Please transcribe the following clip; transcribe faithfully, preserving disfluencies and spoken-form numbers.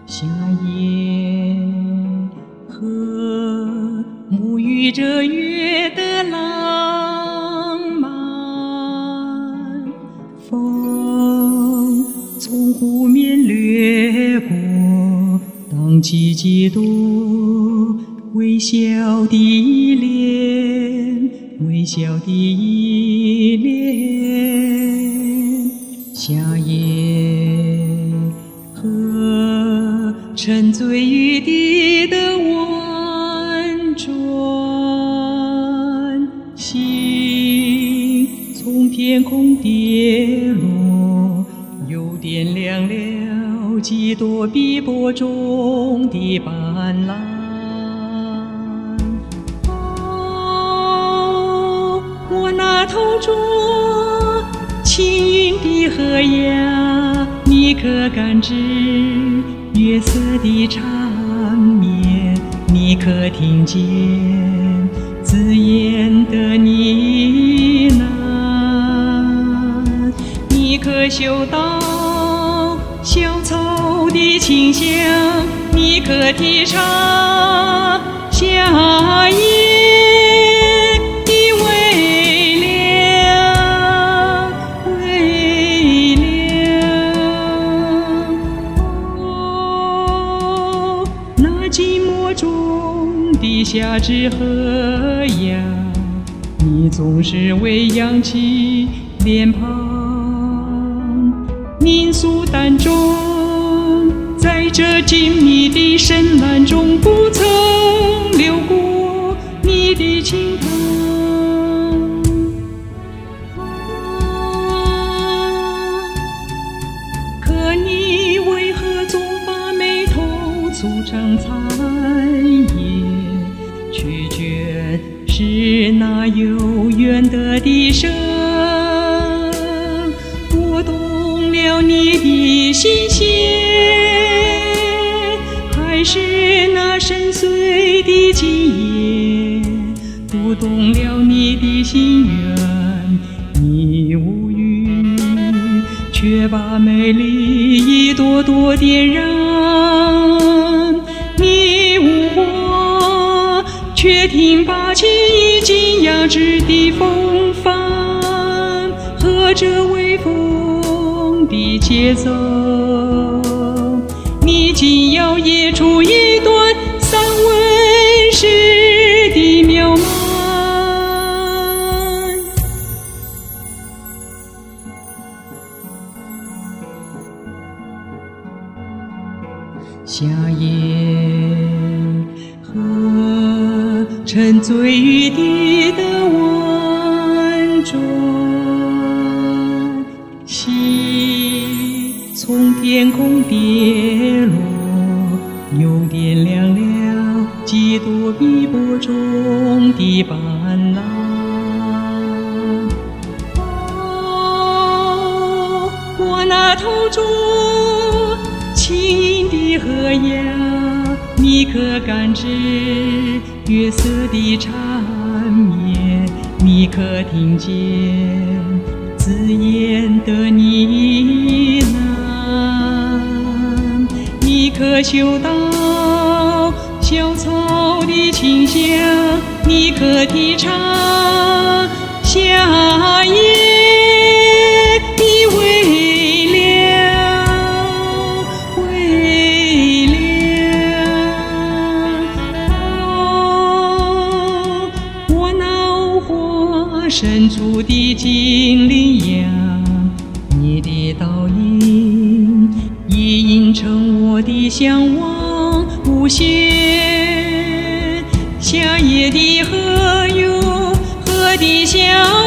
夏夜河沐浴着月的浪漫，风从湖面掠过，荡起几朵微笑的依恋，微笑的依恋。夏夜河沉醉于地的婉转，星从天空跌落，又点亮了几朵碧波中的斑斓。哦，我那头着青云的河呀，你可感知月色的缠绵？你可听见自言的呢喃？你可嗅到小草的清香？你可体察夏夜的微凉微凉？哦，那寂寞中的夏至河呀，你总是为扬起脸庞，凝肃淡妆，在这静谧的深蓝中不曾流过你的轻叹。可你为何总把眉头蹙成残叶，却觉是那悠远的笛声？我懂了你的心弦，还是那深邃的今夜，读懂了你的心愿。你无语，却把美丽一朵朵点燃；你无话，却听把情已经压制的风帆，和着微风的节奏，你竟要演出一段散文诗的渺茫。夏夜河沉醉于地的婉转，星从天空跌落，又点亮了几朵碧波中的斑斓。哦，我那头着青云的河呀，你可感知月色的缠绵？你可听见自言的呢喃？你可嗅到小草的清香？你可体察夏夜的微凉微凉？哦，我那藕花深处的精灵呀，你的倒影已映成我的向往无限。夏夜的河有河的香